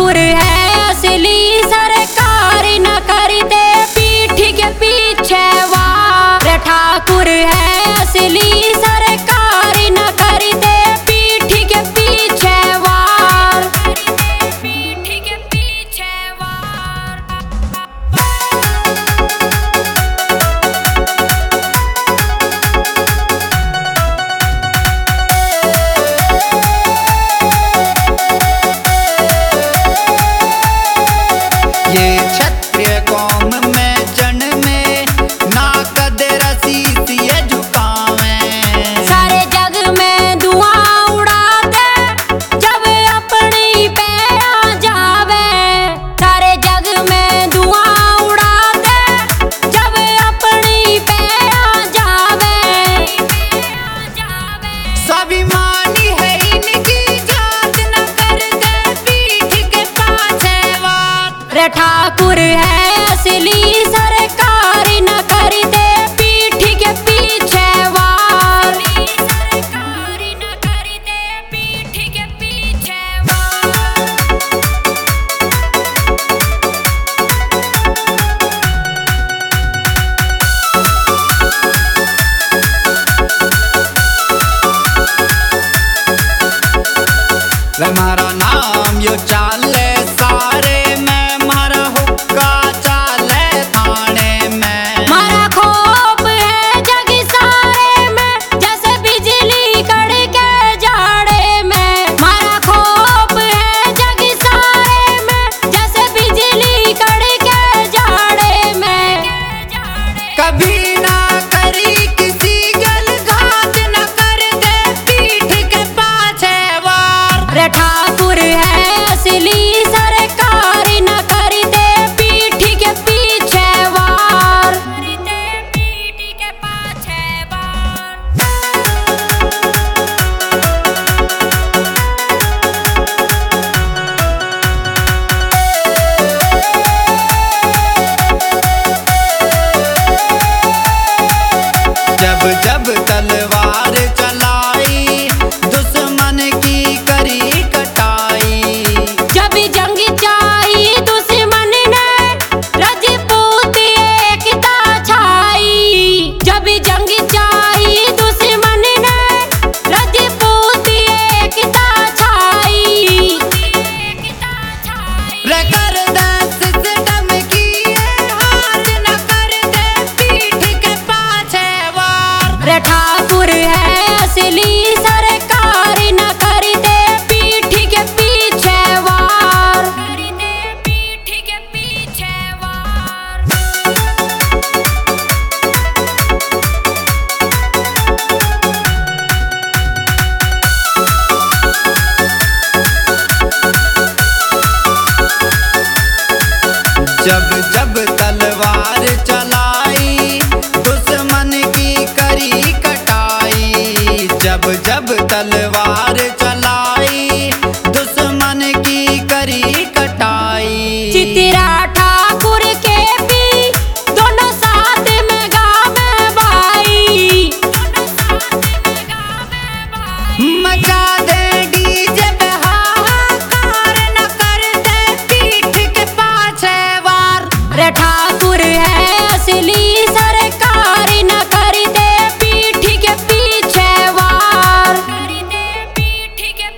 ठाकुर है असली, सरकार न करते पीठ के पीछे वार। रे ठाकुर है असली, सरकार न करते पीठ के पीछे वार। पीठ के पीछे वार। ये क्षत्रिय कौम में जन्मे, ना कदे रसीस ये झुकावे। सारे जग में धुआं उड़ाते जब अपनी पे आ जावे। सारे जग में धुआं उड़ाते जब अपनी पे आ जावे। स्वाभिमानी है इनकी जात, न करते पीठ के पाछे वार। रे ठाकुर है असली, सरकार न करते पीठ के पीछे वार। सरकार न करते पीठ के पीछे वार। वे मारा नाम यो चाले सारे में, मारा हुक्का चाले थाने में। मारा खोप है जग सारे में, जैसे बिजली कड़के जाड़े में। मारा खोप है जग सारे में, जैसे बिजली कड़के जाड़े में। कभी ना करी किसी गल घात, न कर दे पीठ के पाछे वार। रे ठाकुर है असली, सरकार न करते पीठ के पीछे वार। पीठ के पाछे वार। जब जब तलवार चलाई, दुश्मन की करी कटाई। जब जंग चाही दुश्मन ने, रजपूत एकता छाई। जब जंग चाही दुश्मन ने, रजपूत एकता छाई। रे कर दे सिस्टम की ये हार, न कर दे पीठ के पाछे वार। रे ठाकुर